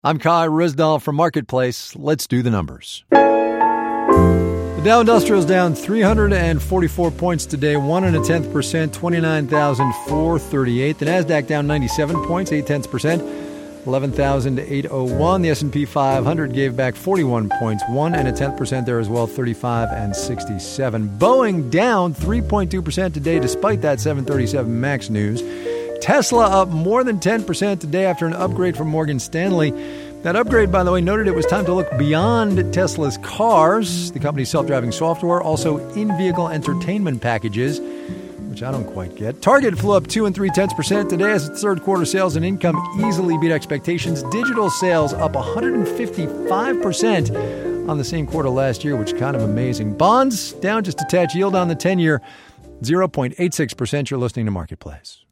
I'm Kai Rizdal from Marketplace. Let's do the numbers. The Dow Industrial's down 344 points today, 1.1%, 29,438. The Nasdaq down 97 points, 0.8%, 11,801. The S&P 500 gave back 41 points, 1.1% there as well, 35,067. Boeing down 3.2% today, despite that 737 MAX news. Tesla up more than 10% today after an upgrade from Morgan Stanley. That upgrade, by the way, noted it was time to look beyond Tesla's cars, the company's self-driving software, also in-vehicle entertainment packages, which I don't quite get. Target flew up 2 3/10% today as its third quarter sales and income easily beat expectations. Digital sales up 155% on the same quarter last year, which is kind of amazing. Bonds down just a touch, yield on the 10-year 0.86%. You're listening to Marketplace.